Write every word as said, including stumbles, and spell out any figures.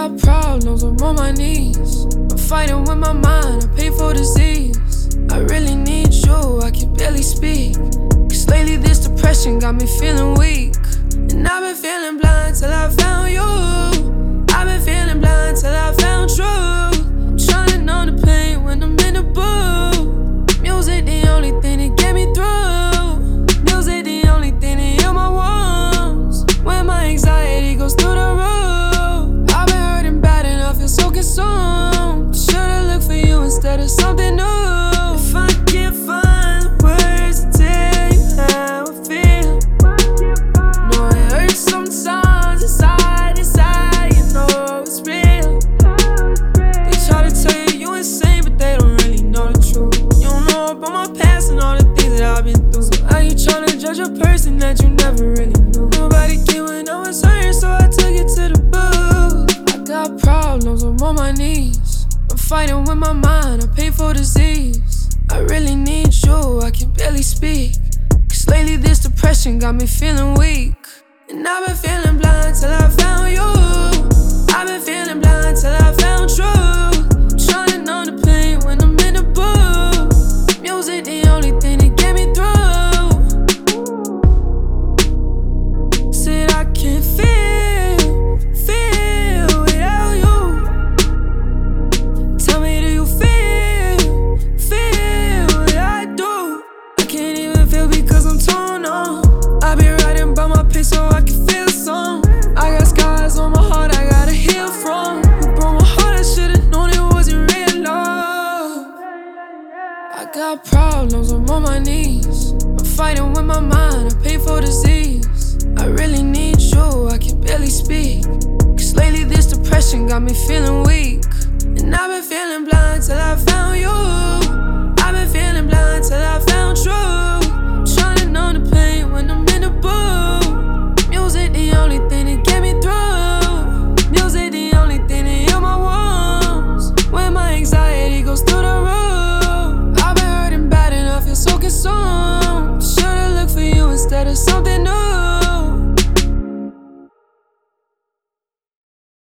got problems, I'm on my knees. I'm fighting with my mind, I pay for disease. I really need you, I can barely speak. Cause lately this depression got me feeling weak. And I've been feeling blind till I found you. I've been feeling blind till I found you. I'm trying to numb the pain when I'm in the booth. Music the only thing that get me through. Music the only thing that heal my wounds. When my anxiety goes through the roof. I've been hurting bad enough, feel so consumed. Should've looked for you instead of something new. If I can't find the words to tell you how I feel. No, it hurts sometimes inside, inside, you know it's real. They try to tell you you insane, but they don't really know the truth. You don't know about my past and all the things that I've been through. So how you tryna judge a person that you never really knew? Nobody came when I was hurt, so I took it to the booth. I got problems, I'm on my knees. I'm fighting with my mind, I pay for disease. I really need you, I can barely speak. Cause lately this depression got me feeling weak. And I've been feeling blind till I found you. I've been feeling blind till I found you. I'm trying to numb the pain when I'm in the booth. Music the only thing that get me through. Said I can't feel, feel without you. Tell me, do you feel, feel what I do? I can't even feel because I'm torn on. I be writing by my pace so I can feel some. I got scars on my heart I gotta heal from. You broke my heart, I should've known it wasn't real love. I got problems, I'm on my knees. I'm fighting with my mind, I pay for disease. I really need you, I can barely speak. Cause lately this depression got me feeling weak.